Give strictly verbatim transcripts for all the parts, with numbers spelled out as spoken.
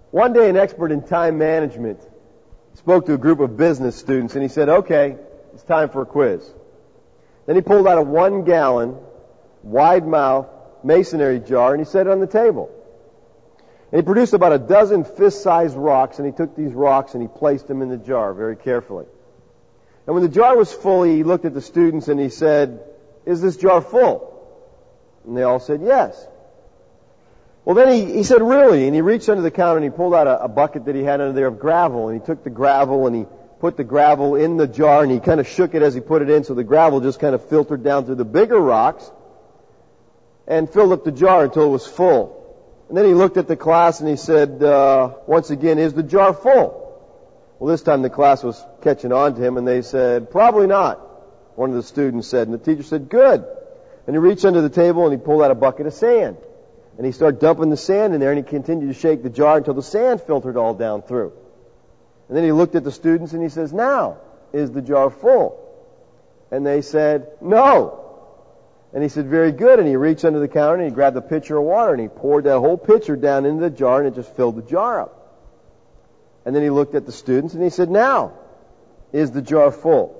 One day an expert in time management spoke to a group of business students and he said, okay, it's time for a quiz. Then he pulled out a one gallon, wide mouth masonry jar and he set it on the table. And he produced about a dozen fist-sized rocks and he took these rocks and he placed them in the jar very carefully. And when the jar was full, he looked at the students and he said, is this jar full? And they all said, yes. Well, then he, he said, really? And he reached under the counter and he pulled out a, a bucket that he had under there of gravel. And he took the gravel and he put the gravel in the jar and he kind of shook it as he put it in so the gravel just kind of filtered down through the bigger rocks and filled up the jar until it was full. And then he looked at the class and he said, uh, once again, is the jar full? Well, this time the class was catching on to him and they said, probably not. One of the students said, and the teacher said, good. And he reached under the table and he pulled out a bucket of sand. And he started dumping the sand in there and he continued to shake the jar until the sand filtered all down through. And then he looked at the students and he says, now, is the jar full? And they said, no. And he said, very good. And he reached under the counter and he grabbed a pitcher of water and he poured that whole pitcher down into the jar and it just filled the jar up. And then he looked at the students and he said, now, is the jar full?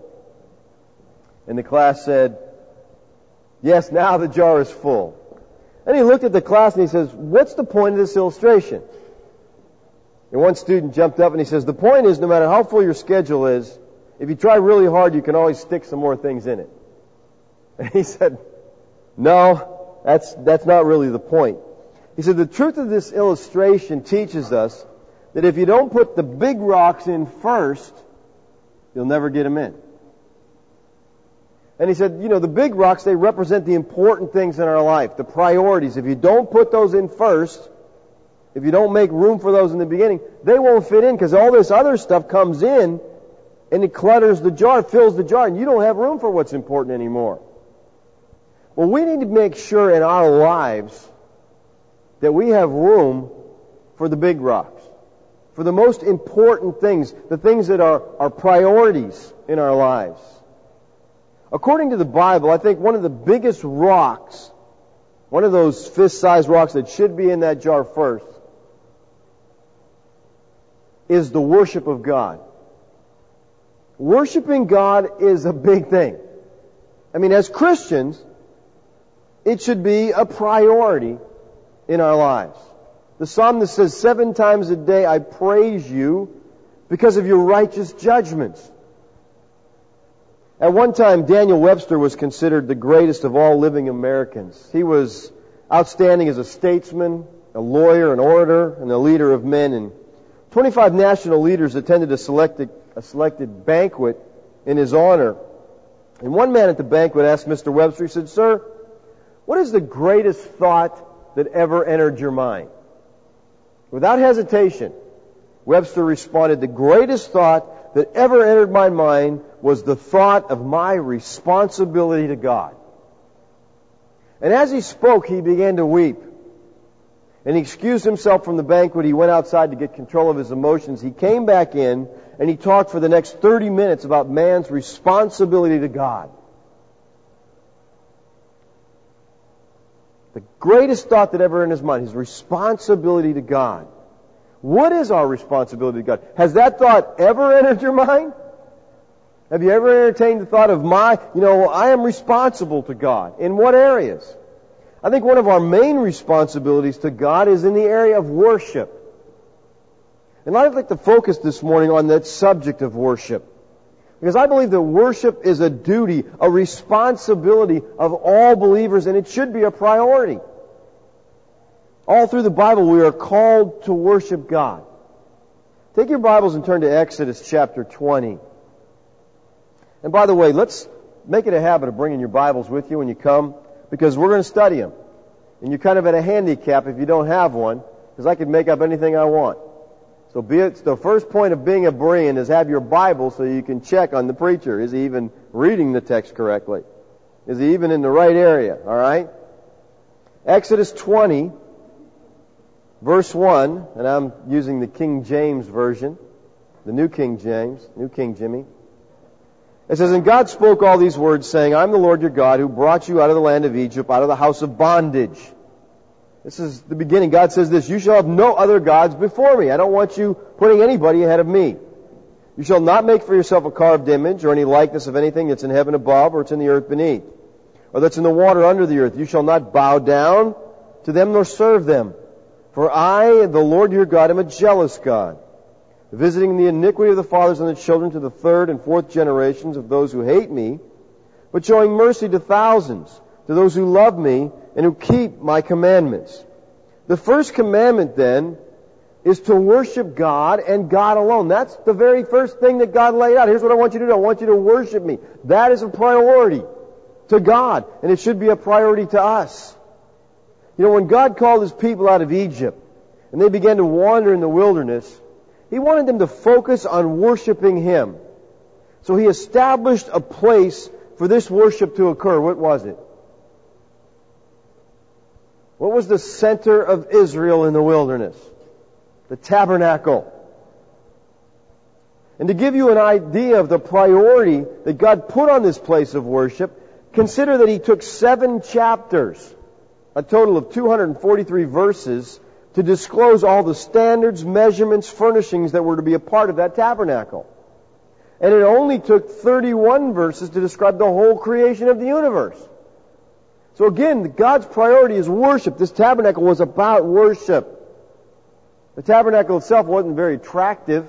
And the class said, yes, now the jar is full. And he looked at the class and he says, what's the point of this illustration? And one student jumped up and he says, the point is no matter how full your schedule is, if you try really hard, you can always stick some more things in it. And he said, no, that's, that's not really the point. He said, the truth of this illustration teaches us that if you don't put the big rocks in first, you'll never get them in. And he said, you know, the big rocks, they represent the important things in our life, the priorities. If you don't put those in first, if you don't make room for those in the beginning, they won't fit in because all this other stuff comes in and it clutters the jar, fills the jar, and you don't have room for what's important anymore. Well, we need to make sure in our lives that we have room for the big rocks, for the most important things, the things that are, are priorities in our lives. According to the Bible, I think one of the biggest rocks, one of those fist-sized rocks that should be in that jar first, is the worship of God. Worshiping God is a big thing. I mean, as Christians, it should be a priority in our lives. The psalm that says, seven times a day I praise you because of your righteous judgments. At one time, Daniel Webster was considered the greatest of all living Americans. He was outstanding as a statesman, a lawyer, an orator, and a leader of men. And twenty-five national leaders attended a selected, a selected banquet in his honor. And one man at the banquet asked Mister Webster, he said, sir, what is the greatest thought that ever entered your mind? Without hesitation, Webster responded, the greatest thought that ever entered my mind was the thought of my responsibility to God. And as he spoke, he began to weep. And he excused himself from the banquet. He went outside to get control of his emotions. He came back in and he talked for the next thirty minutes about man's responsibility to God. The greatest thought that ever entered his mind, his responsibility to God. What is our responsibility to God? Has that thought ever entered your mind? Have you ever entertained the thought of my, you know, I am responsible to God? In what areas? I think one of our main responsibilities to God is in the area of worship. And I'd like to focus this morning on that subject of worship. Because I believe that worship is a duty, a responsibility of all believers, and it should be a priority. All through the Bible, we are called to worship God. Take your Bibles and turn to Exodus chapter twenty. And by the way, let's make it a habit of bringing your Bibles with you when you come, because we're going to study them. And you're kind of at a handicap if you don't have one, because I can make up anything I want. So be it, the first point of being a Berean is have your Bible so you can check on the preacher. Is he even reading the text correctly? Is he even in the right area? All right? Exodus twenty, verse one, and I'm using the King James Version, the New King James, New King Jimmy. It says, and God spoke all these words, saying, I am the Lord your God, who brought you out of the land of Egypt, out of the house of bondage. This is the beginning. God says this, you shall have no other gods before me. I don't want you putting anybody ahead of me. You shall not make for yourself a carved image or any likeness of anything that's in heaven above or it's in the earth beneath or that's in the water under the earth. You shall not bow down to them nor serve them. For I, the Lord your God, am a jealous God, visiting the iniquity of the fathers and the children to the third and fourth generations of those who hate me, but showing mercy to thousands, to those who love me and who keep my commandments. The first commandment, then, is to worship God and God alone. That's the very first thing that God laid out. Here's what I want you to do. I want you to worship me. That is a priority to God, and it should be a priority to us. You know, when God called His people out of Egypt, and they began to wander in the wilderness, He wanted them to focus on worshiping Him. So He established a place for this worship to occur. What was it? What was the center of Israel in the wilderness? The tabernacle. And to give you an idea of the priority that God put on this place of worship, consider that He took seven chapters, a total of two hundred forty-three verses, to disclose all the standards, measurements, furnishings that were to be a part of that tabernacle. And it only took thirty-one verses to describe the whole creation of the universe. So again, God's priority is worship. This tabernacle was about worship. The tabernacle itself wasn't very attractive.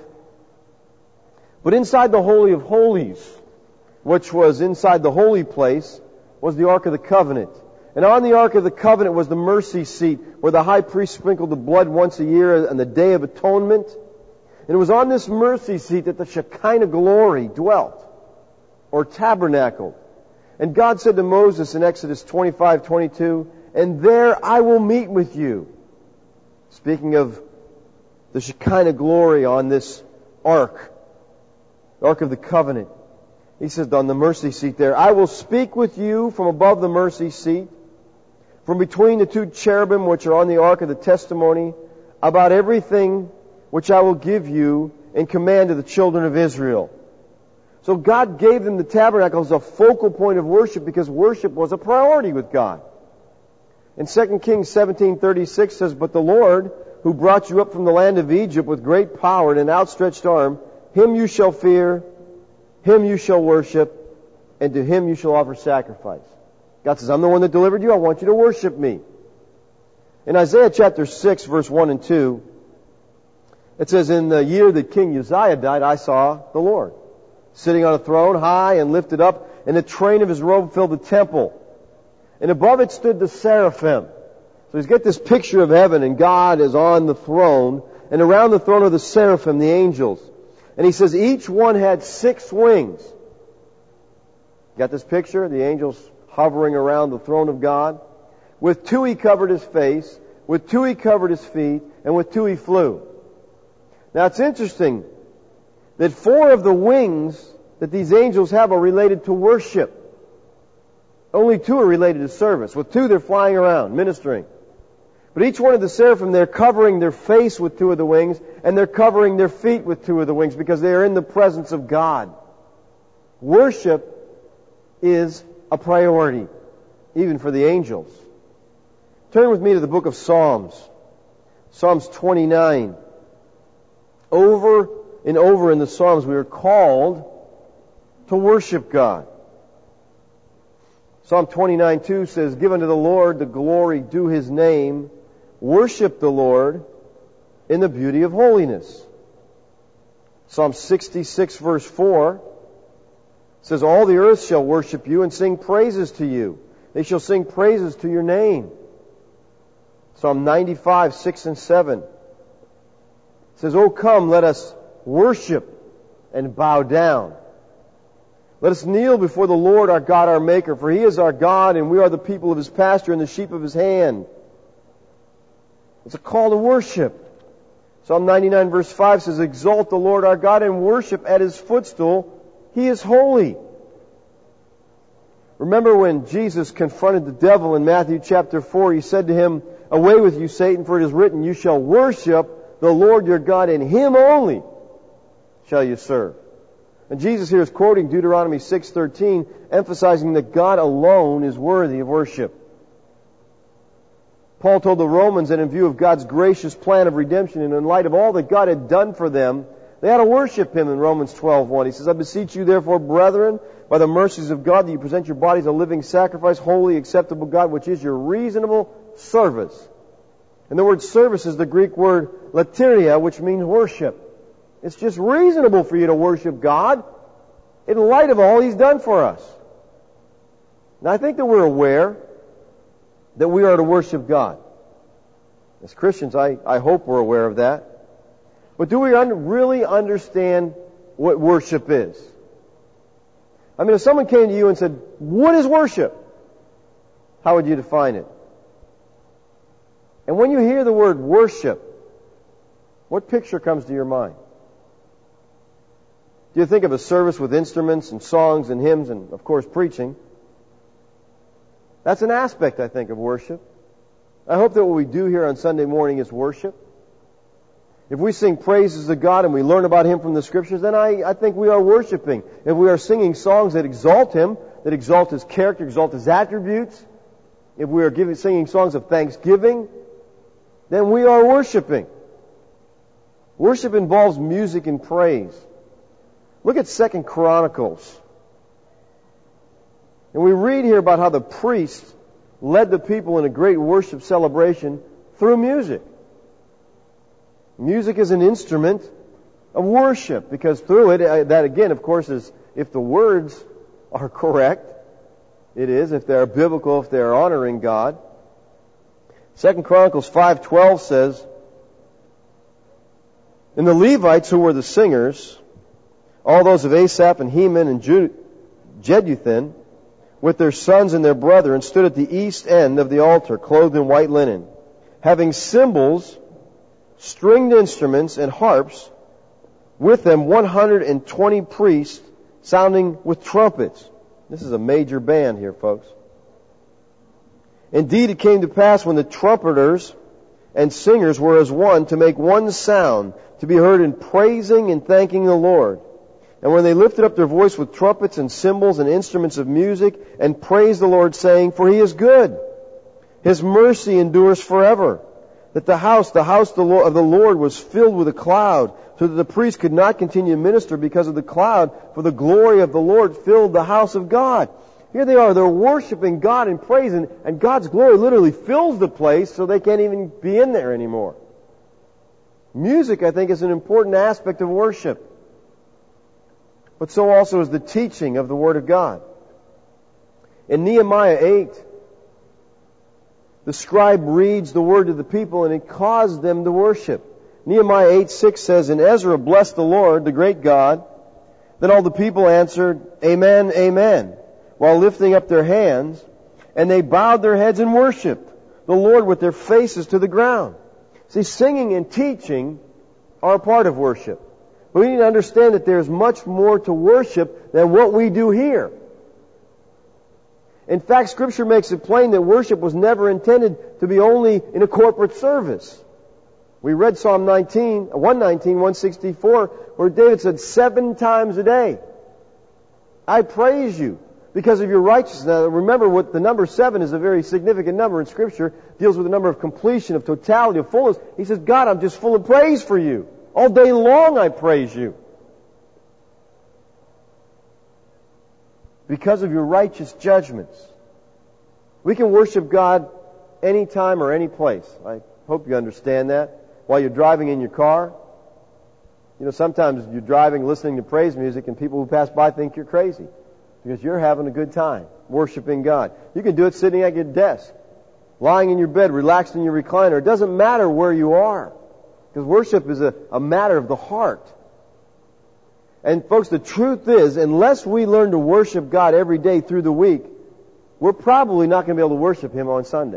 But inside the Holy of Holies, which was inside the holy place, was the Ark of the Covenant. And on the Ark of the Covenant was the mercy seat, where the high priest sprinkled the blood once a year on the Day of Atonement. And it was on this mercy seat that the Shekinah glory dwelt, or tabernacled. And God said to Moses in Exodus twenty-five twenty-two, and there I will meet with you. Speaking of the Shekinah glory on this ark, the Ark of the Covenant. He says on the mercy seat there, I will speak with you from above the mercy seat, from between the two cherubim which are on the ark of the testimony, about everything which I will give you in command to the children of Israel. So God gave them the tabernacle as a focal point of worship because worship was a priority with God. And Second Kings seventeen thirty-six says, but the Lord, who brought you up from the land of Egypt with great power and an outstretched arm, Him you shall fear, Him you shall worship, and to Him you shall offer sacrifice. God says, I'm the one that delivered you. I want you to worship me. In Isaiah chapter six, verse one and two, it says, in the year that King Uzziah died, I saw the Lord, sitting on a throne, high and lifted up, and the train of His robe filled the temple. And above it stood the seraphim. So he's got this picture of heaven, and God is on the throne, and around the throne are the seraphim, the angels. And he says each one had six wings. Got this picture? The angels hovering around the throne of God. With two he covered his face, with two he covered his feet, and with two he flew. Now it's interesting that four of the wings that these angels have are related to worship. Only two are related to service. With two they're flying around, ministering. But each one of the seraphim, they're covering their face with two of the wings, and they're covering their feet with two of the wings because they are in the presence of God. Worship is a priority, even for the angels. Turn with me to the book of Psalms. Psalms twenty-nine. Over and over in the Psalms we are called to worship God. Psalm twenty-nine two says, give unto the Lord the glory due His name. Worship the Lord in the beauty of holiness. Psalm sixty-six verse four says, all the earth shall worship you and sing praises to you. They shall sing praises to your name. Psalm ninety-five, six and seven says, O come, let us worship and bow down. Let us kneel before the Lord our God, our Maker, for He is our God, and we are the people of His pasture and the sheep of His hand. It's a call to worship. Psalm ninety-nine verse five says, exalt the Lord our God and worship at His footstool. He is holy. Remember when Jesus confronted the devil in Matthew chapter four, He said to him, away with you, Satan, for it is written, you shall worship the Lord your God, and Him only shall you serve. And Jesus here is quoting Deuteronomy six thirteen, emphasizing that God alone is worthy of worship. Paul told the Romans that in view of God's gracious plan of redemption and in light of all that God had done for them, they had to worship Him in Romans twelve one. He says, I beseech you therefore, brethren, by the mercies of God, that you present your bodies a living sacrifice, holy, acceptable God, which is your reasonable service. And the word service is the Greek word lateria, which means worship. It's just reasonable for you to worship God in light of all He's done for us. Now I think that we're aware that we are to worship God. As Christians, I, I hope we're aware of that. But do we un- really understand what worship is? I mean, if someone came to you and said, what is worship? How would you define it? And when you hear the word worship, what picture comes to your mind? Do you think of a service with instruments and songs and hymns and, of course, preaching? That's an aspect, I think, of worship. I hope that what we do here on Sunday morning is worship. If we sing praises to God and we learn about Him from the Scriptures, then I, I think we are worshiping. If we are singing songs that exalt Him, that exalt His character, exalt His attributes, if we are giving, singing songs of thanksgiving, then we are worshiping. Worship involves music and praise. Look at Second Chronicles. And we read here about how the priests led the people in a great worship celebration through music. Music is an instrument of worship, because through it, that again, of course, is if the words are correct, it is, if they are biblical, if they are honoring God. Second Chronicles five twelve says, and the Levites, who were the singers, all those of Asaph and Heman and Jeduthun, with their sons and their brethren, stood at the east end of the altar, clothed in white linen, having cymbals, stringed instruments, and harps, with them one hundred twenty priests, sounding with trumpets. This is a major band here, folks. Indeed, it came to pass when the trumpeters and singers were as one, to make one sound, to be heard in praising and thanking the Lord. And when they lifted up their voice with trumpets and cymbals and instruments of music, and praised the Lord, saying, for He is good, His mercy endures forever. That the house, the house of the Lord was filled with a cloud, so that the priest could not continue to minister because of the cloud, for the glory of the Lord filled the house of God. Here they are, they're worshiping God and praising, and God's glory literally fills the place so they can't even be in there anymore. Music, I think, is an important aspect of worship. But so also is the teaching of the Word of God. In Nehemiah eight, the scribe reads the Word to the people, and it caused them to worship. Nehemiah eight six says, and Ezra blessed the Lord, the great God. Then all the people answered, Amen, Amen, while lifting up their hands, and they bowed their heads and worshipped the Lord with their faces to the ground. See, singing and teaching are a part of worship. But we need to understand that there's much more to worship than what we do here. In fact, Scripture makes it plain that worship was never intended to be only in a corporate service. We read Psalm nineteen, one nineteen, one sixty-four, where David said, seven times a day, I praise you because of your righteousness. Now, remember, what the number seven is a very significant number in Scripture. It deals with the number of completion, of totality, of fullness. He says, God, I'm just full of praise for you. All day long I praise you. Because of your righteous judgments. We can worship God anytime or any place. I hope you understand that. While you're driving in your car. You know, sometimes you're driving listening to praise music and people who pass by think you're crazy. Because you're having a good time worshiping God. You can do it sitting at your desk. Lying in your bed, relaxed in your recliner. It doesn't matter where you are. Because worship is a, a matter of the heart. And folks, the truth is, unless we learn to worship God every day through the week, we're probably not going to be able to worship Him on Sunday.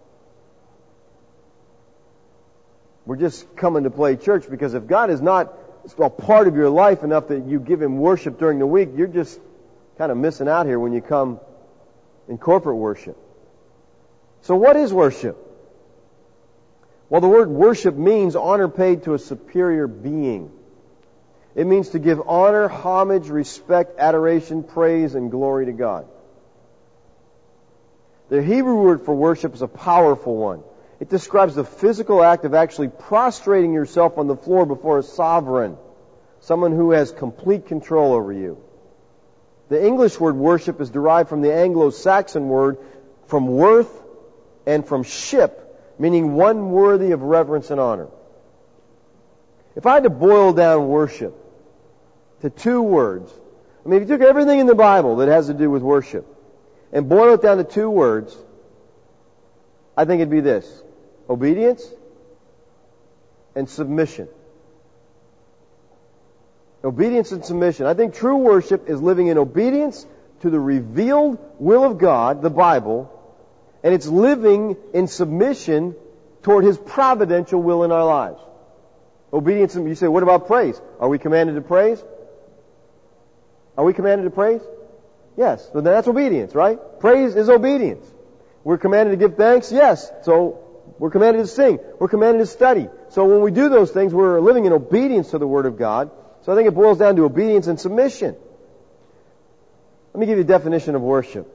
We're just coming to play church, because if God is not a part of your life enough that you give Him worship during the week, you're just kind of missing out here when you come in corporate worship. So what is worship? Well, the word worship means honor paid to a superior being. It means to give honor, homage, respect, adoration, praise, and glory to God. The Hebrew word for worship is a powerful one. It describes the physical act of actually prostrating yourself on the floor before a sovereign, someone who has complete control over you. The English word worship is derived from the Anglo-Saxon word from worth and from ship, meaning one worthy of reverence and honor. If I had to boil down worship to two words, I mean, if you took everything in the Bible that has to do with worship and boil it down to two words, I think it'd be this: obedience and submission. Obedience and submission. I think true worship is living in obedience to the revealed will of God, the Bible, and it's living in submission toward His providential will in our lives. Obedience, and you say, what about praise? Are we commanded to praise? Are we commanded to praise? Yes. So that's obedience, right? Praise is obedience. We're commanded to give thanks? Yes. So we're commanded to sing. We're commanded to study. So when we do those things, we're living in obedience to the Word of God. So I think it boils down to obedience and submission. Let me give you a definition of worship.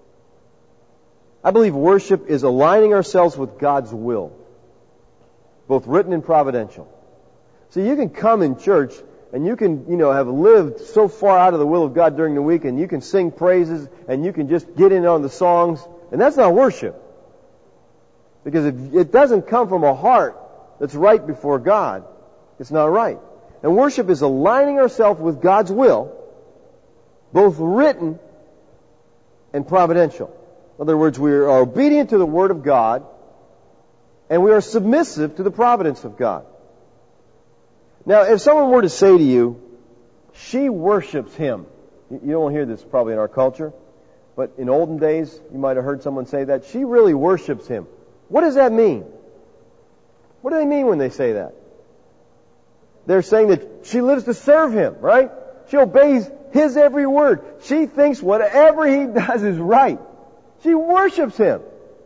I believe worship is aligning ourselves with God's will, both written and providential. So you can come in church and you can, you know, have lived so far out of the will of God during the week, and you can sing praises and you can just get in on the songs, and that's not worship. Because if it doesn't come from a heart that's right before God, it's not right. And worship is aligning ourselves with God's will, both written and providential. In other words, we are obedient to the Word of God, and we are submissive to the providence of God. Now, if someone were to say to you, she worships Him. You don't hear this probably in our culture, but in olden days, you might have heard someone say that. She really worships Him. What does that mean? What do they mean when they say that? They're saying that she lives to serve Him, right? She obeys His every word. She thinks whatever He does is right. She worships Him.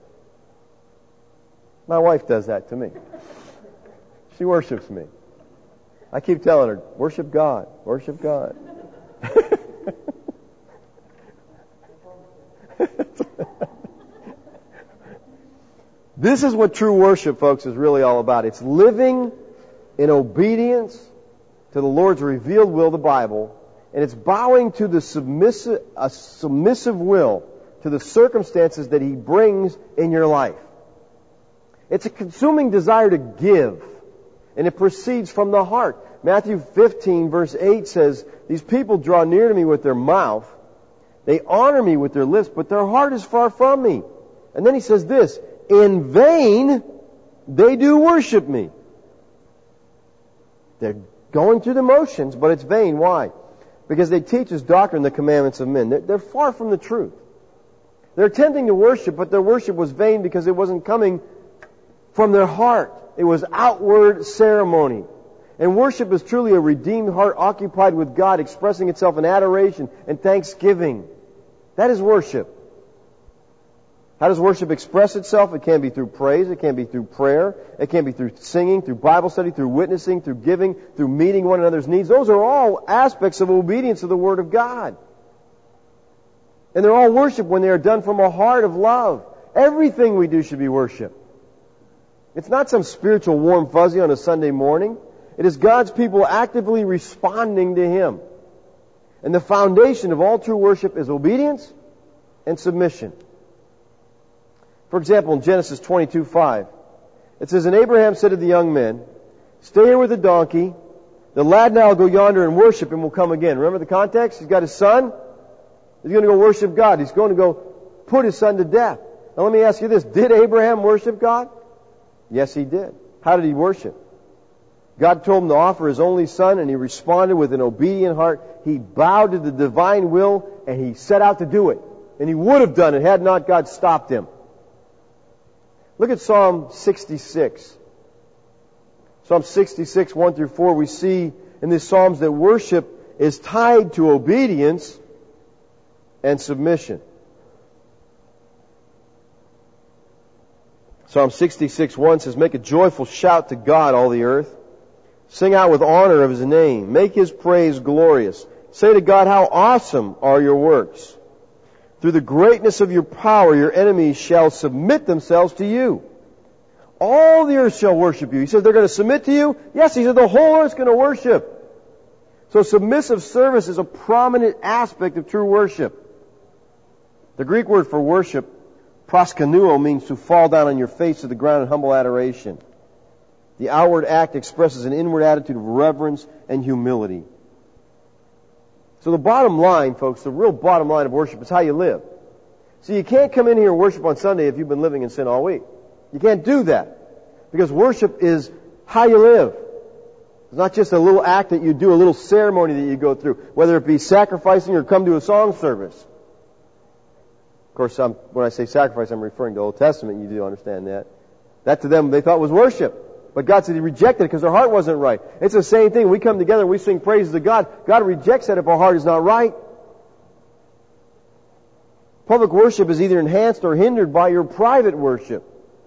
My wife does that to me. She worships me. I keep telling her, worship God, worship God. This is what true worship, folks, is really all about. It's living in obedience to the Lord's revealed will, the Bible, and it's bowing to the submissive, a submissive will to the circumstances that He brings in your life. It's a consuming desire to give, and it proceeds from the heart. Matthew fifteen, verse eight says, these people draw near to me with their mouth, they honor me with their lips, but their heart is far from me. And then He says this, in vain they do worship me. They're going through the motions, but it's vain. Why? Because they teach as doctrine the commandments of men. They're, they're far from the truth. They're attempting to worship, but their worship was vain because it wasn't coming from their heart. It was outward ceremony. And worship is truly a redeemed heart occupied with God, expressing itself in adoration and thanksgiving. That is worship. How does worship express itself? It can be through praise. It can be through prayer. It can be through singing, through Bible study, through witnessing, through giving, through meeting one another's needs. Those are all aspects of obedience to the Word of God. And they're all worship when they are done from a heart of love. Everything we do should be worship. It's not some spiritual warm fuzzy on a Sunday morning. It is God's people actively responding to Him. And the foundation of all true worship is obedience and submission. For example, in Genesis twenty-two five, it says, and Abraham said to the young men, stay here with the donkey. The lad and I will go yonder and worship, and we'll come again. Remember the context? He's got his son. He's going to go worship God. He's going to go put his son to death. Now let me ask you this. Did Abraham worship God? Yes, he did. How did he worship? God told him to offer his only son, and he responded with an obedient heart. He bowed to the divine will, and he set out to do it. And he would have done it had not God stopped him. Look at Psalm sixty-six. Psalm sixty-six, one through four, we see in these Psalms that worship is tied to obedience and submission. Psalm sixty-six, one says, make a joyful shout to God, all the earth. Sing out with honor of His name. Make His praise glorious. Say to God, how awesome are your works. Through the greatness of your power, your enemies shall submit themselves to you. All the earth shall worship you. He says they're going to submit to you. Yes, he said the whole earth's going to worship. So submissive service is a prominent aspect of true worship. The Greek word for worship, proskunuo, means to fall down on your face to the ground in humble adoration. The outward act expresses an inward attitude of reverence and humility. So the bottom line, folks, the real bottom line of worship is how you live. So you can't come in here and worship on Sunday if you've been living in sin all week. You can't do that. Because worship is how you live. It's not just a little act that you do, a little ceremony that you go through, whether it be sacrificing or come to a song service. Of course, I'm, when I say sacrifice, I'm referring to the Old Testament. You do understand that. That to them, they thought was worship. But God said He rejected it because their heart wasn't right. It's the same thing. We come together and we sing praises to God. God rejects that if our heart is not right. Public worship is either enhanced or hindered by your private worship.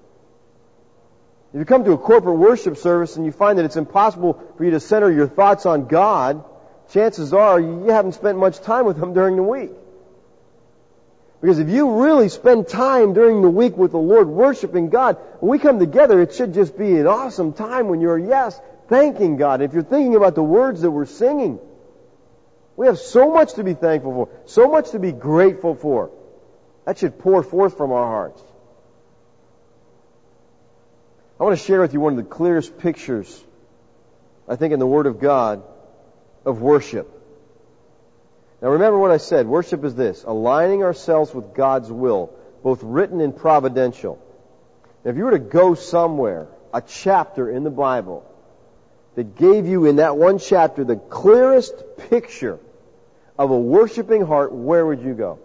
If you come to a corporate worship service and you find that it's impossible for you to center your thoughts on God, chances are you haven't spent much time with Him during the week. Because if you really spend time during the week with the Lord worshiping God, when we come together, it should just be an awesome time when you're, yes, thanking God. If you're thinking about the words that we're singing, we have so much to be thankful for, so much to be grateful for. That should pour forth from our hearts. I want to share with you one of the clearest pictures, I think, in the Word of God of worship. Now remember what I said. Worship is this: aligning ourselves with God's will, both written and providential. Now, if you were to go somewhere, a chapter in the Bible that gave you in that one chapter the clearest picture of a worshiping heart, where would you go?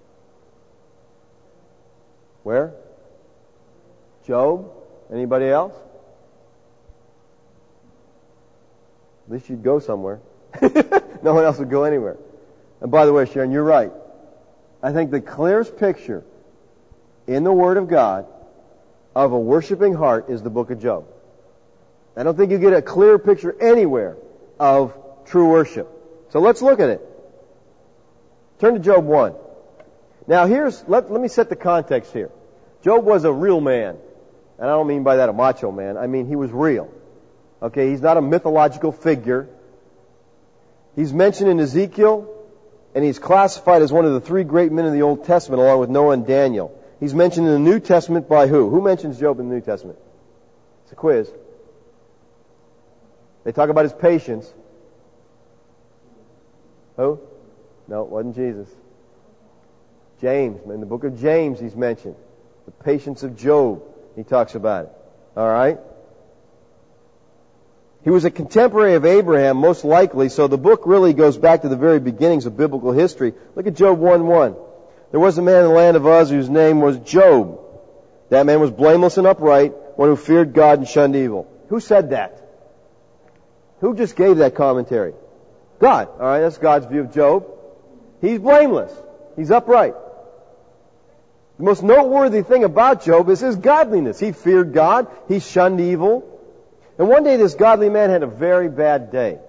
Where? Job? Anybody else? At least you'd go somewhere. No one else would go anywhere. And by the way, Sharon, you're right. I think the clearest picture in the Word of God of a worshiping heart is the book of Job. I don't think you get a clearer picture anywhere of true worship. So let's look at it. Turn to Job one. Now here's, let, let me set the context here. Job was a real man. And I don't mean by that a macho man. I mean he was real. Okay, he's not a mythological figure. He's mentioned in Ezekiel, and he's classified as one of the three great men of the Old Testament, along with Noah and Daniel. He's mentioned in the New Testament by who? Who mentions Job in the New Testament? It's a quiz. They talk about his patience. Who? No, it wasn't Jesus. James. In the book of James he's mentioned. The patience of Job. He talks about it. All right? He was a contemporary of Abraham, most likely, so the book really goes back to the very beginnings of biblical history. Look at Job one one. There was a man in the land of Uz whose name was Job. That man was blameless and upright, one who feared God and shunned evil. Who said that? Who just gave that commentary? God. All right, that's God's view of Job. He's blameless. He's upright. The most noteworthy thing about Job is his godliness. He feared God. He shunned evil. And one day this godly man had a very bad day.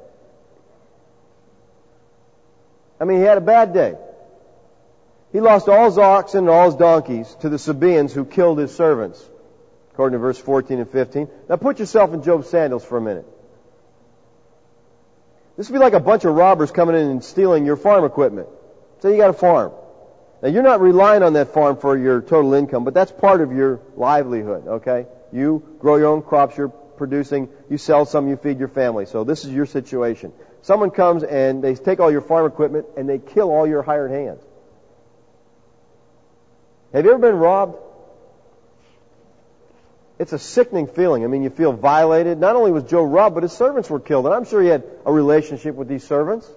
I mean, he had a bad day. He lost all his oxen and all his donkeys to the Sabaeans who killed his servants, according to verse fourteen and fifteen. Now put yourself in Job's sandals for a minute. This would be like a bunch of robbers coming in and stealing your farm equipment. Say you got a farm. Now you're not relying on that farm for your total income, but that's part of your livelihood, okay? You grow your own crops, you're producing, you sell some, you feed your family. So this is your situation. Someone comes and they take all your farm equipment and they kill all your hired hands. Have you ever been robbed? It's a sickening feeling. I mean, you feel violated. Not only was Job robbed, but his servants were killed. And I'm sure he had a relationship with these servants.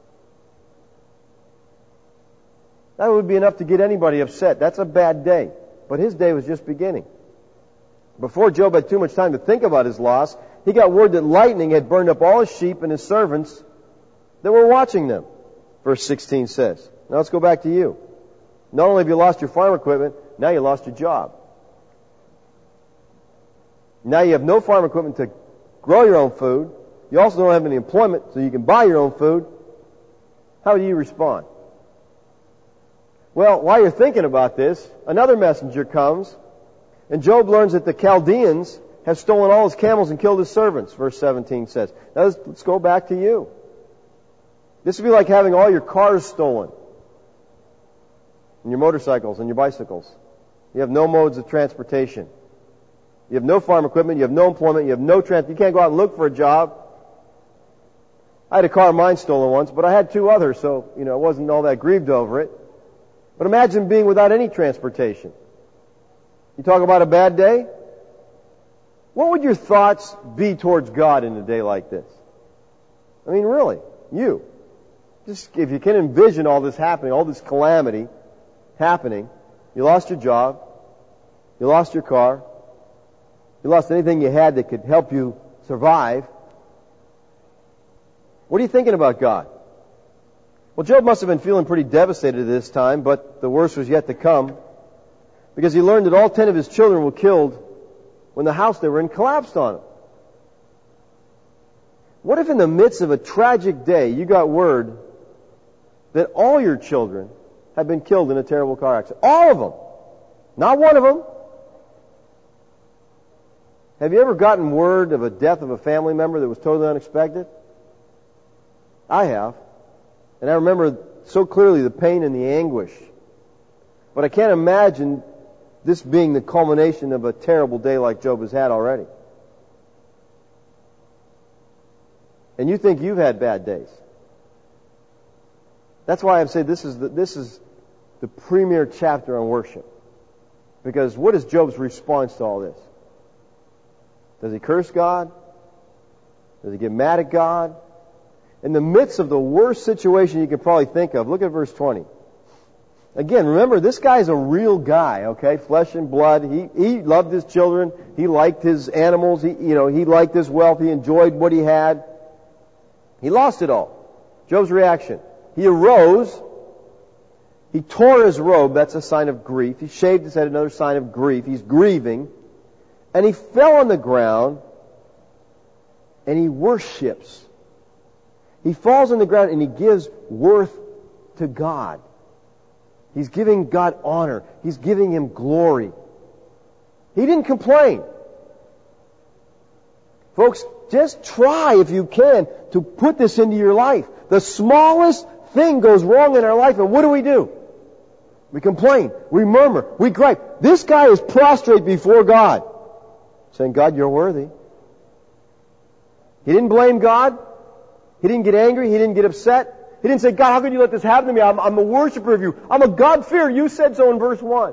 That would be enough to get anybody upset. That's a bad day. But his day was just beginning. Before Job had too much time to think about his loss, he got word that lightning had burned up all his sheep and his servants that were watching them. Verse sixteen says. Now let's go back to you. Not only have you lost your farm equipment, now you lost your job. Now you have no farm equipment to grow your own food. You also don't have any employment so you can buy your own food. How do you respond? Well, while you're thinking about this, another messenger comes And Job learns that the Chaldeans have stolen all his camels and killed his servants, verse seventeen says. Now let's, let's go back to you. This would be like having all your cars stolen, and your motorcycles and your bicycles. You have no modes of transportation. You have no farm equipment, you have no employment, you have no trans. You can't go out and look for a job. I had a car of mine stolen once, but I had two others, so, you know, I wasn't all that grieved over it. But imagine being without any transportation. You talk about a bad day? What would your thoughts be towards God in a day like this? I mean, really, you. Just if you can envision all this happening, all this calamity happening, you lost your job, you lost your car, you lost anything you had that could help you survive. What are you thinking about God? Well, Job must have been feeling pretty devastated at this time, but the worst was yet to come, because he learned that all ten of his children were killed when the house they were in collapsed on him. What if in the midst of a tragic day you got word that all your children had been killed in a terrible car accident? All of them. Not one of them. Have you ever gotten word of a death of a family member that was totally unexpected? I have. And I remember so clearly the pain and the anguish. But I can't imagine this being the culmination of a terrible day like Job has had already. And you think you've had bad days. That's why I've said this is the, this is the premier chapter on worship. Because what is Job's response to all this? Does he curse God? Does he get mad at God? In the midst of the worst situation you could probably think of, look at verse twenty. Again, remember, this guy's a real guy, okay? Flesh and blood. He he loved his children. He liked his animals. He you know he liked his wealth. He enjoyed what he had. He lost it all. Job's reaction: he arose. He tore his robe. That's a sign of grief. He shaved his head. Another sign of grief. He's grieving. And he fell on the ground, and he worships. He falls on the ground, and he gives worth to God. He's giving God honor. He's giving Him glory. He didn't complain. Folks, just try, if you can, to put this into your life. The smallest thing goes wrong in our life, and what do we do? We complain. We murmur. We gripe. This guy is prostrate before God, saying, God, you're worthy. He didn't blame God. He didn't get angry. He didn't get upset. He didn't say, God, how could you let this happen to me? I'm, I'm a worshiper of you. I'm a God-fearer. You said so in verse one.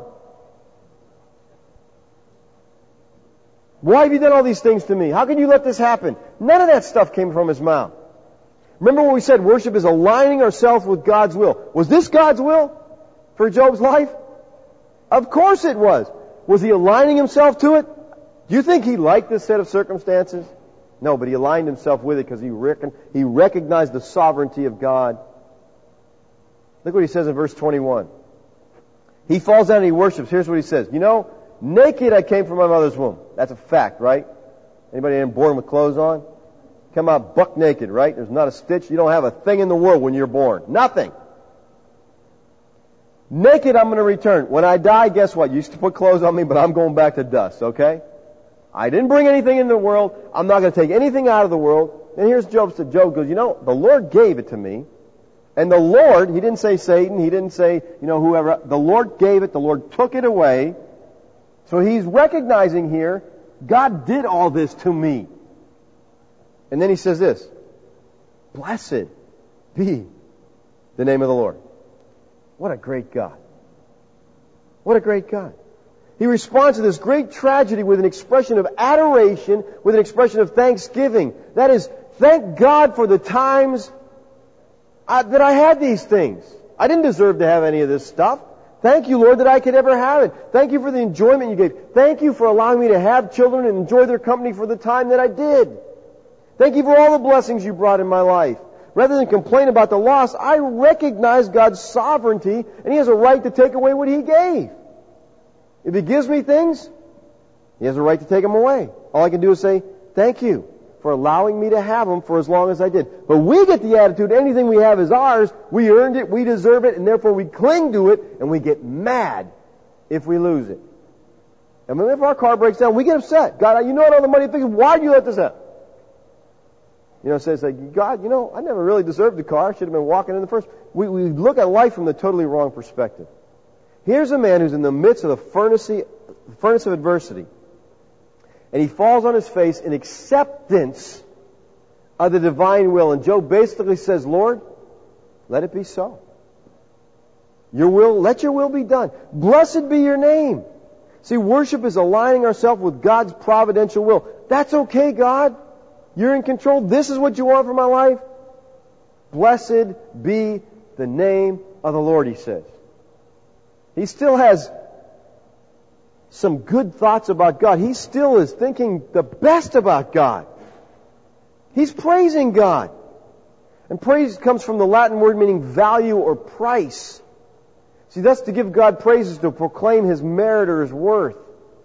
Why have you done all these things to me? How can you let this happen? None of that stuff came from his mouth. Remember what we said, worship is aligning ourselves with God's will. Was this God's will for Job's life? Of course it was. Was he aligning himself to it? Do you think he liked this set of circumstances? No, but he aligned himself with it because he, recon- he recognized the sovereignty of God. Look what he says in verse twenty-one. He falls down and he worships. Here's what he says. You know, naked I came from my mother's womb. That's a fact, right? Anybody ain't born with clothes on? Come out buck naked, right? There's not a stitch. You don't have a thing in the world when you're born. Nothing. Naked I'm going to return. When I die, guess what? You used to put clothes on me, but I'm going back to dust, okay? I didn't bring anything into the world. I'm not going to take anything out of the world. And here's Job. So Job goes, you know, the Lord gave it to me. And the Lord, he didn't say Satan. He didn't say, you know, whoever. The Lord gave it. The Lord took it away. So he's recognizing here, God did all this to me. And then he says this, blessed be the name of the Lord. What a great God. What a great God. He responds to this great tragedy with an expression of adoration, with an expression of thanksgiving. That is, thank God for the times I, that I had these things. I didn't deserve to have any of this stuff. Thank you, Lord, that I could ever have it. Thank you for the enjoyment you gave. Thank you for allowing me to have children and enjoy their company for the time that I did. Thank you for all the blessings you brought in my life. Rather than complain about the loss, I recognize God's sovereignty, and He has a right to take away what He gave. If He gives me things, He has a right to take them away. All I can do is say, thank you for allowing me to have them for as long as I did. But we get the attitude, anything we have is ours, we earned it, we deserve it, and therefore we cling to it, and we get mad if we lose it. And if our car breaks down, we get upset. God, you know what all the money fixes. Why did you let this happen? You know, it says like, God, you know, I never really deserved the car. I should have been walking in the first. We, we look at life from the totally wrong perspective. Here's a man who's in the midst of the furnace, furnace of adversity. And he falls on his face in acceptance of the divine will. And Job basically says, Lord, let it be so. Your will, let your will be done. Blessed be your name. See, worship is aligning ourselves with God's providential will. That's okay, God. You're in control. This is what you want for my life. Blessed be the name of the Lord, he says. He still has some good thoughts about God. He still is thinking the best about God. He's praising God. And praise comes from the Latin word meaning value or price. See, that's to give God praises, to proclaim His merit or His worth.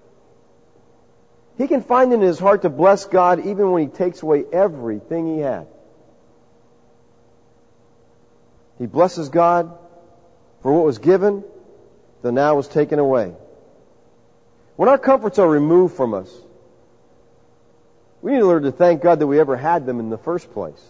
He can find it in his heart to bless God even when He takes away everything he had. He blesses God for what was given, though now was taken away. When our comforts are removed from us, we need to learn to thank God that we ever had them in the first place.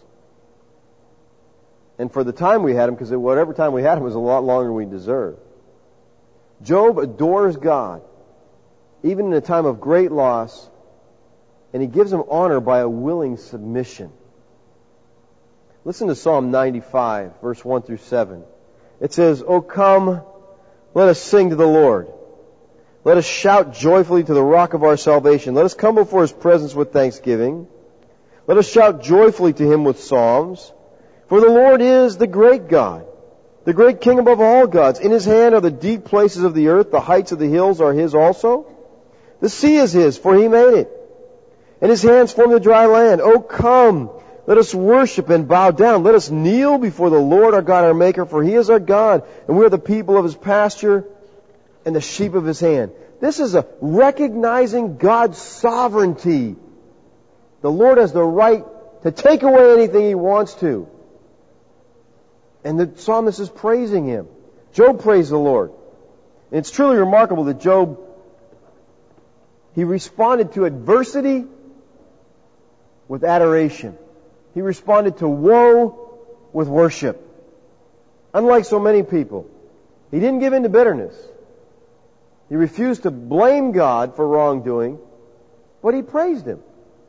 And for the time we had them, because whatever time we had them was a lot longer than we deserved. Job adores God, even in a time of great loss, and he gives Him honor by a willing submission. Listen to Psalm ninety-five, verse one through seven. It says, O come, let us sing to the Lord. Let us shout joyfully to the rock of our salvation. Let us come before His presence with thanksgiving. Let us shout joyfully to Him with psalms. For the Lord is the great God, the great King above all gods. In His hand are the deep places of the earth. The heights of the hills are His also. The sea is His, for He made it. And His hands form the dry land. O come, let us worship and bow down. Let us kneel before the Lord our God, our Maker, for He is our God, and we are the people of His pasture and the sheep of His hand. This is a recognizing God's sovereignty. The Lord has the right to take away anything He wants to. And the psalmist is praising Him. Job praised the Lord. And it's truly remarkable that Job, he responded to adversity with adoration. He responded to woe with worship. Unlike so many people, he didn't give in to bitterness. He refused to blame God for wrongdoing, but he praised Him.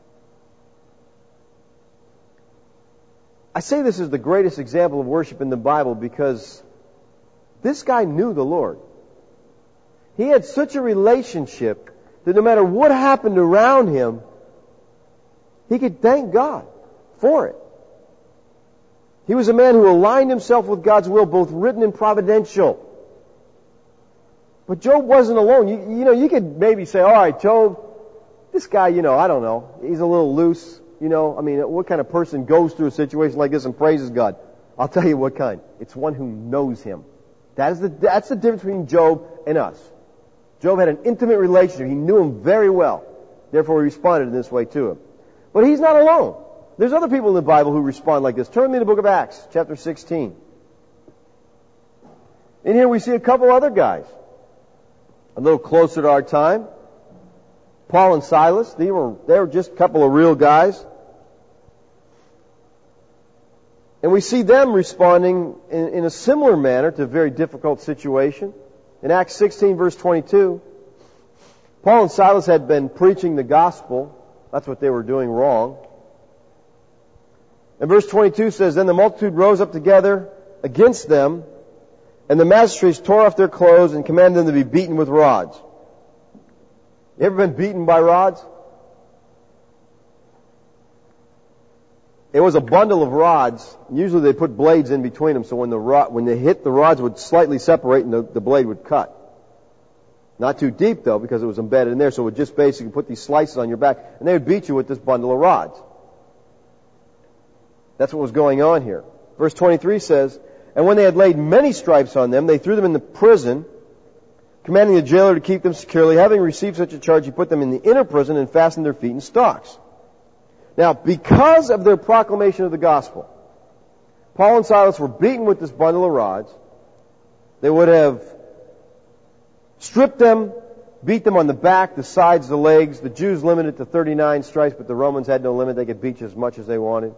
I say this is the greatest example of worship in the Bible because this guy knew the Lord. He had such a relationship that no matter what happened around him, he could thank God for it. He was a man who aligned himself with God's will, both written and providential. But Job wasn't alone. You, you know, you could maybe say, all right, Job, this guy, you know, I don't know, he's a little loose. You know, I mean, what kind of person goes through a situation like this and praises God? I'll tell you what kind. It's one who knows Him. That is the, that's the difference between Job and us. Job had an intimate relationship. He knew Him very well. Therefore, he responded in this way to Him. But he's not alone. There's other people in the Bible who respond like this. Turn with me to the book of Acts, chapter sixteen. In here we see a couple other guys. A little closer to our time. Paul and Silas, they were, they were just a couple of real guys. And we see them responding in, in a similar manner to a very difficult situation. In Acts sixteen, verse twenty-two, Paul and Silas had been preaching the gospel. That's what they were doing wrong. And verse twenty-two says, Then the multitude rose up together against them, and the magistrates tore off their clothes and commanded them to be beaten with rods. You ever been beaten by rods? It was a bundle of rods. Usually they put blades in between them so when the rod, when they hit, the rods would slightly separate and the, the blade would cut. Not too deep though, because it was embedded in there, so it would just basically put these slices on your back and they would beat you with this bundle of rods. That's what was going on here. Verse twenty-three says, And when they had laid many stripes on them, they threw them into prison, commanding the jailer to keep them securely. Having received such a charge, he put them in the inner prison and fastened their feet in stocks. Now, because of their proclamation of the gospel, Paul and Silas were beaten with this bundle of rods. They would have stripped them beat them on the back, the sides, the legs. The Jews limited it to thirty-nine stripes, but the Romans had no limit. They could beat you as much as they wanted.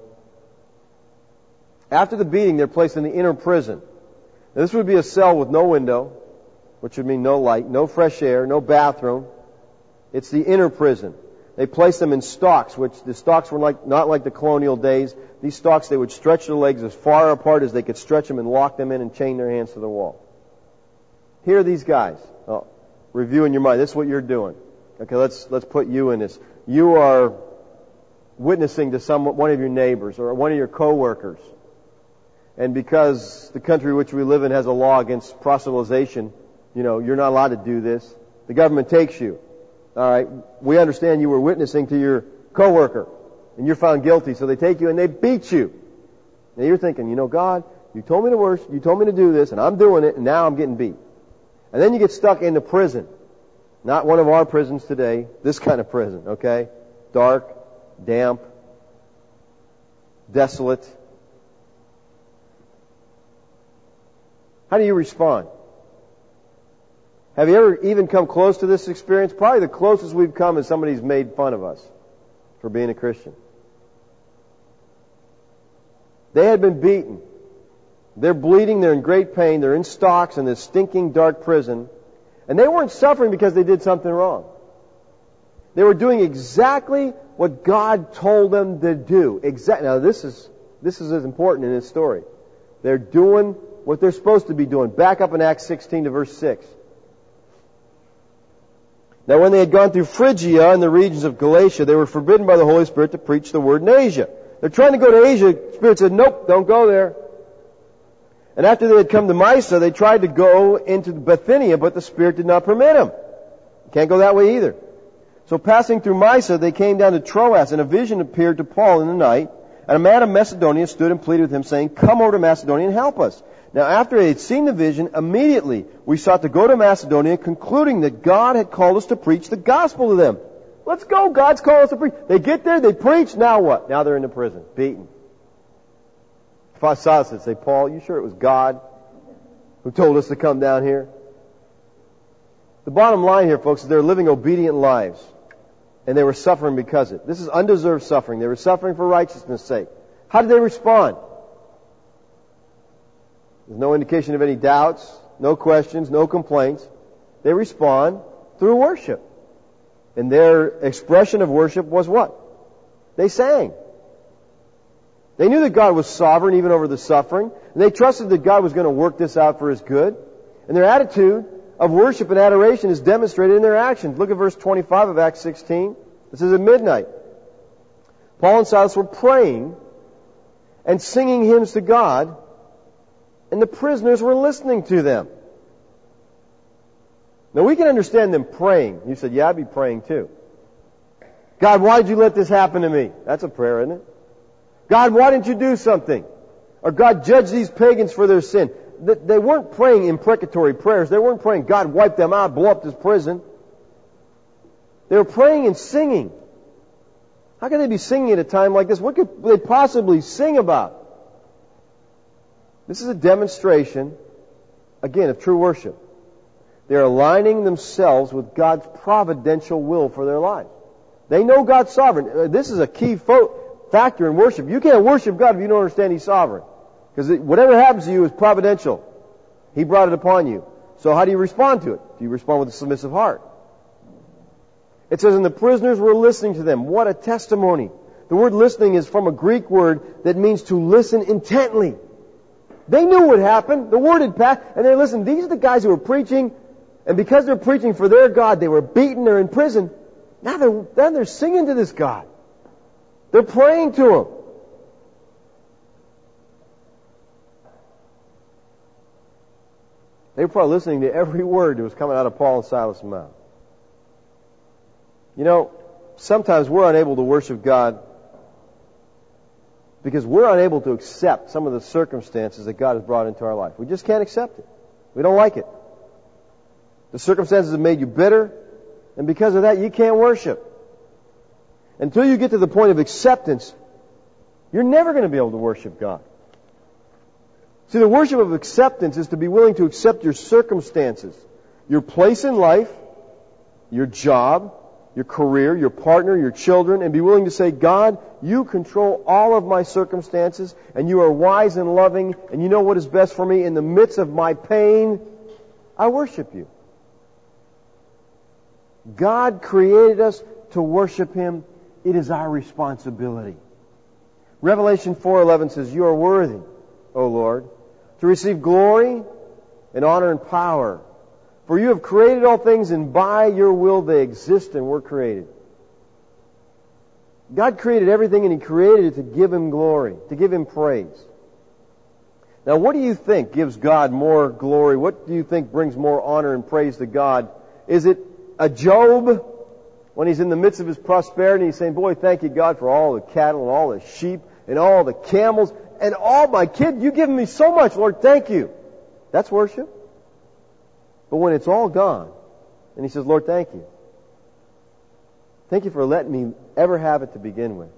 After the beating, they're placed in the inner prison. Now, this would be a cell with no window, which would mean no light, no fresh air, no bathroom. It's the inner prison. They placed them in stocks, which the stocks were like not like the colonial days. These stocks, they would stretch their legs as far apart as they could stretch them and lock them in and chain their hands to the wall. Here are these guys. Oh, review in your mind. This is what you're doing. Okay, let's let's put you in this. You are witnessing to some one of your neighbors or one of your coworkers. And because the country which we live in has a law against proselytization, you know, you're not allowed to do this. The government takes you. All right, we understand you were witnessing to your coworker, and you're found guilty, so they take you and they beat you. Now you're thinking, you know, God, you told me to worship, you told me to do this, and I'm doing it, and now I'm getting beat. And then you get stuck in the prison. Not one of our prisons today, this kind of prison, okay? Dark, damp, desolate. How do you respond? Have you ever even come close to this experience? Probably the closest we've come is somebody's made fun of us for being a Christian. They had been beaten. They're bleeding. They're in great pain. They're in stocks in this stinking dark prison. And they weren't suffering because they did something wrong. They were doing exactly what God told them to do. Exactly. Now this is, this is as important in this story. They're doing what they're supposed to be doing. Back up in Acts sixteen to verse six. Now when they had gone through Phrygia and the regions of Galatia, they were forbidden by the Holy Spirit to preach the word in Asia. They're trying to go to Asia. The Spirit said, nope, don't go there. And after they had come to Mysia, they tried to go into Bithynia, but the Spirit did not permit them. Can't go that way either. So passing through Mysia, they came down to Troas, and a vision appeared to Paul in the night. And a man of Macedonia stood and pleaded with him, saying, come over to Macedonia and help us. Now after they had seen the vision, immediately we sought to go to Macedonia, concluding that God had called us to preach the gospel to them. Let's go, God's called us to preach. They get there, they preach, now what? Now they're in the prison, beaten. Silas would say, Paul, you sure it was God who told us to come down here? The bottom line here, folks, is they're living obedient lives. And they were suffering because of it. This is undeserved suffering. They were suffering for righteousness' sake. How did they respond? There's no indication of any doubts, no questions, no complaints. They respond through worship. And their expression of worship was what? They sang. They knew that God was sovereign even over the suffering. And they trusted that God was going to work this out for His good. And their attitude of worship and adoration is demonstrated in their actions. Look at verse twenty-five of Acts sixteen. This is at midnight. Paul and Silas were praying and singing hymns to God, and the prisoners were listening to them. Now we can understand them praying. You said, yeah, I'd be praying too. God, why did you let this happen to me? That's a prayer, isn't it? God, why didn't you do something? Or God, judge these pagans for their sin. They weren't praying imprecatory prayers. They weren't praying, God, wipe them out, blow up this prison. They were praying and singing. How could they be singing at a time like this? What could they possibly sing about? This is a demonstration, again, of true worship. They're aligning themselves with God's providential will for their lives. They know God's sovereign. This is a key fo- factor in worship. You can't worship God if you don't understand He's sovereign. Because whatever happens to you is providential. He brought it upon you. So how do you respond to it? Do you respond with a submissive heart? It says, and the prisoners were listening to them. What a testimony. The word listening is from a Greek word that means to listen intently. They knew what happened. The word had passed. And they listened. These are the guys who were preaching. And because they're preaching for their God, they were beaten. They're in prison. Now they're, now they're singing to this God. They're praying to Him. They were probably listening to every word that was coming out of Paul and Silas' mouth. You know, sometimes we're unable to worship God because we're unable to accept some of the circumstances that God has brought into our life. We just can't accept it. We don't like it. The circumstances have made you bitter, and because of that, you can't worship. Until you get to the point of acceptance, you're never going to be able to worship God. See, the worship of acceptance is to be willing to accept your circumstances, your place in life, your job, your career, your partner, your children, and be willing to say, God, you control all of my circumstances, and you are wise and loving, and you know what is best for me in the midst of my pain. I worship you. God created us to worship Him. It is our responsibility. Revelation four eleven says, you are worthy, O Lord, to receive glory and honor and power. For you have created all things, and by your will they exist and were created. God created everything, and He created it to give Him glory, to give Him praise. Now, what do you think gives God more glory? What do you think brings more honor and praise to God? Is it a Job when he's in the midst of his prosperity, he's saying, boy, thank you, God, for all the cattle and all the sheep and all the camels and all my kids. You've given me so much, Lord, thank you. That's worship. But when it's all gone, and he says, Lord, thank you. Thank you for letting me ever have it to begin with.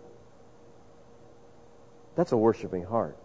That's a worshiping heart.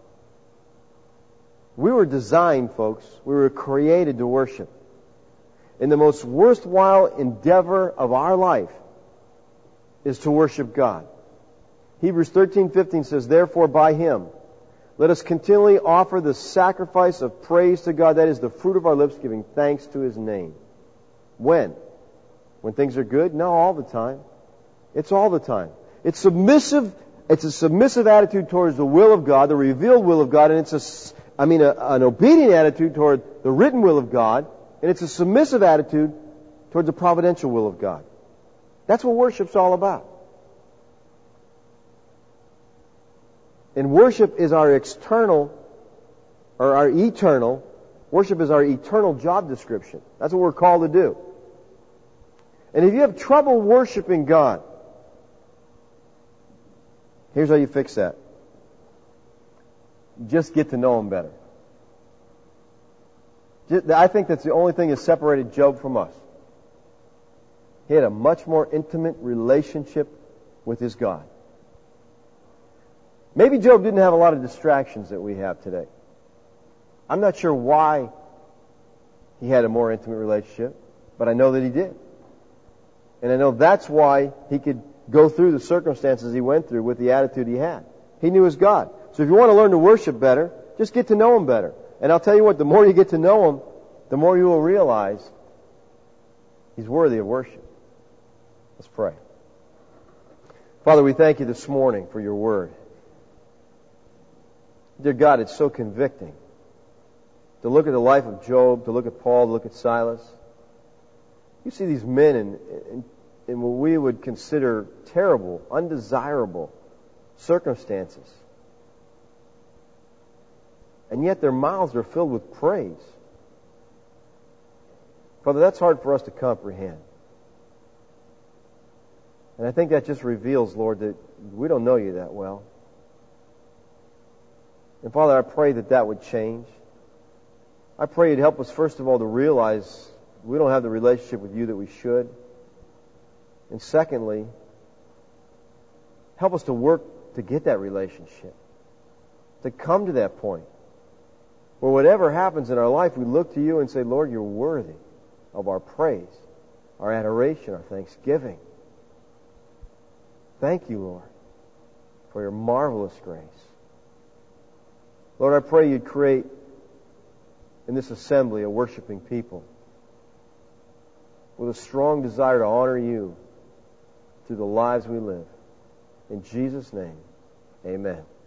We were designed, folks, we were created to worship. And the most worthwhile endeavor of our life is to worship God. Hebrews thirteen fifteen says, therefore by Him, let us continually offer the sacrifice of praise to God. That is the fruit of our lips, giving thanks to His name. When? When things are good? No, all the time. It's all the time. It's submissive. It's a submissive attitude towards the will of God, the revealed will of God, and it's a, I mean, a, an obedient attitude toward the written will of God, and it's a submissive attitude towards the providential will of God. That's what worship's all about. And worship is our external, or our eternal, worship is our eternal job description. That's what we're called to do. And if you have trouble worshiping God, here's how you fix that. Just get to know Him better. I think that's the only thing that separated Job from us. He had a much more intimate relationship with his God. Maybe Job didn't have a lot of distractions that we have today. I'm not sure why he had a more intimate relationship, but I know that he did. And I know that's why he could go through the circumstances he went through with the attitude he had. He knew his God. So if you want to learn to worship better, just get to know Him better. And I'll tell you what, the more you get to know Him, the more you will realize He's worthy of worship. Let's pray. Father, we thank You this morning for Your Word. Dear God, it's so convicting to look at the life of Job, to look at Paul, to look at Silas. You see these men in, in, in what we would consider terrible, undesirable circumstances. And yet their mouths are filled with praise. Father, that's hard for us to comprehend. And I think that just reveals, Lord, that we don't know You that well. And Father, I pray that that would change. I pray You'd help us, first of all, to realize we don't have the relationship with You that we should. And secondly, help us to work to get that relationship. To come to that point where whatever happens in our life, we look to You and say, Lord, You're worthy of our praise, our adoration, our thanksgiving. Thank You, Lord, for Your marvelous grace. Lord, I pray You'd create in this assembly a worshiping people with a strong desire to honor You through the lives we live. In Jesus' name, amen.